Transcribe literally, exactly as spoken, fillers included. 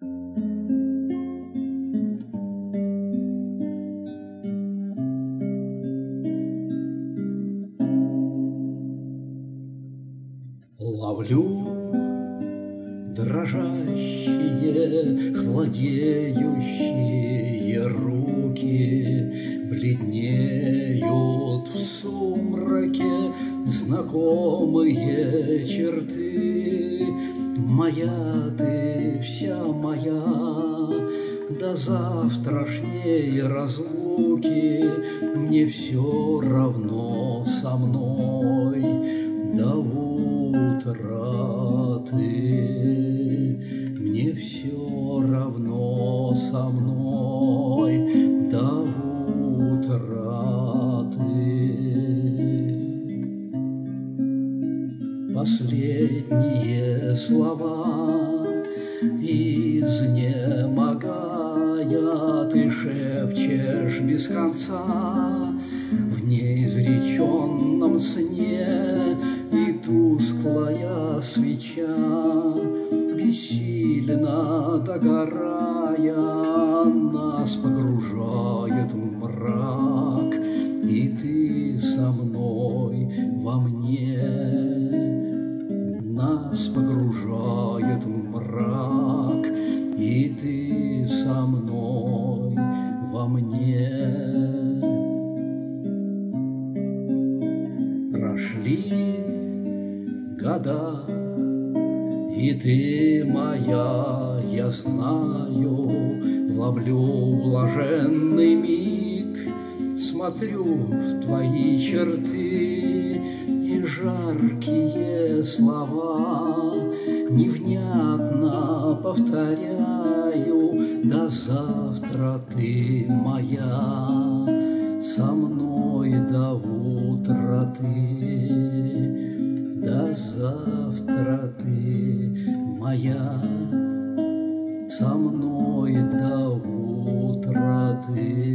Ловлю дрожащие, хладеющие руки, бледнеют в сумраке знакомые черты. Моя ты, вся моя, до завтрашней разлуки мне все равно со мной до утра ты, мне все равно со мной до утра ты. Последние слова изнемогая ты шепчешь без конца в неизреченном сне, и тусклая свеча, бессильно догорая, нас погружает в мрак, и ты со мной во мне. Нас погружает в мрак, и ты со мной во мне. Прошли года, и ты моя, я знаю, ловлю блаженный миг, смотрю в твои черты, и жаркие слова невнятно повторяю: до завтра ты моя, со мной до утра ты, до завтра ты моя, со мной до утра ты.